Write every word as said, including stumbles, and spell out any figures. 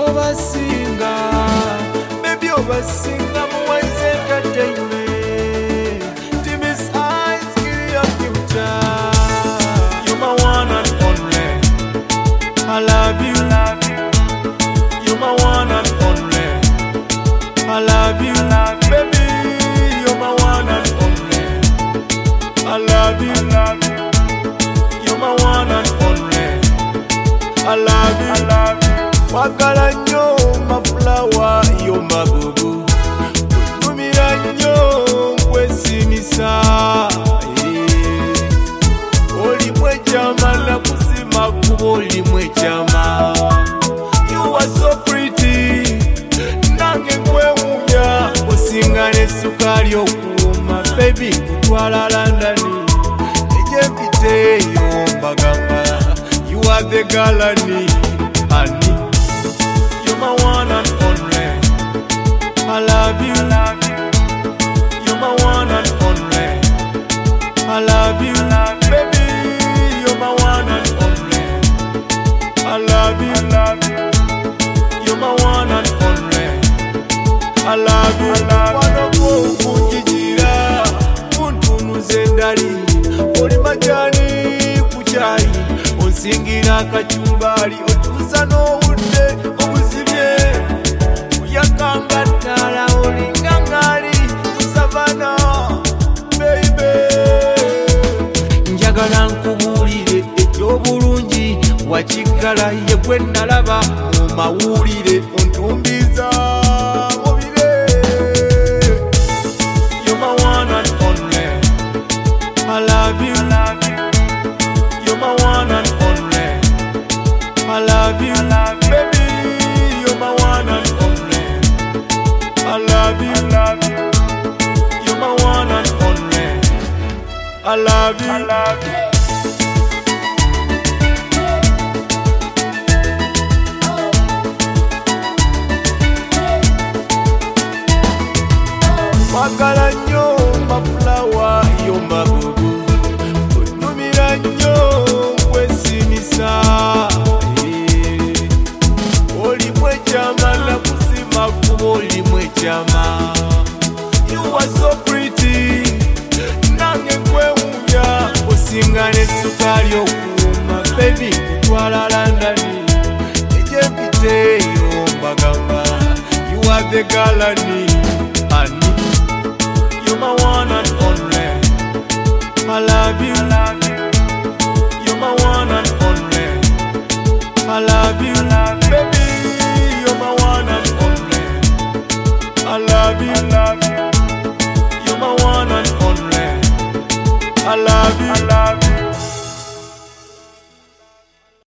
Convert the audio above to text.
obasinga, baby obasinga muwaize entertainment. Timmy's eyes give your future. You're my one and only. I love you. You're my one and only. I love you, baby. You're my one and only. I love you. You're my one and only. I love you. Wakala nyo my flower, you're my boo-boo. Numira nyo nkwesimisa. Oli mwejama na kusima kubo oli mwejama. You are so pretty. Nange nkwemunya osinga n'essukaali okuwuma. Baby kutwala London eje mpiteeyo mbagamba. You are the girl I need, honey. You're my one and only. I love you. You're my one and only. I love you, baby. You're my one and only. I love you. You're my one and only. I love you. Wano kunjijira kuntunuze endali. Oli majani kuchai onsingira kachumbali otuusa n'obudde obuzibye. Yakanga ddala olinga ngali kusavana, baby. Njagala nkubuulire eky'obulungi wakiggala ye gwe nalaba mu mawulire ontumbiza mubire. You're my one and only. I love you. You're my one and only. I love you, baby. You're my one and only. I love you. You're my one and only. I love you. Wakala nyo my flower, you're my boo-boo. Numira nyo nkwesimisa. Oli mwejama na kusima kubo oli mwejama. You are so pretty. Nange nkwemunya osinga n'essukaali okuwuma. Baby kutwala London eje mpiteeyo mbagamba. You are the girl I need, honey. You're my one and only. I love you. You're my one and only. I love you, baby. You're my one and only. I love you. You're my one and only. I love you.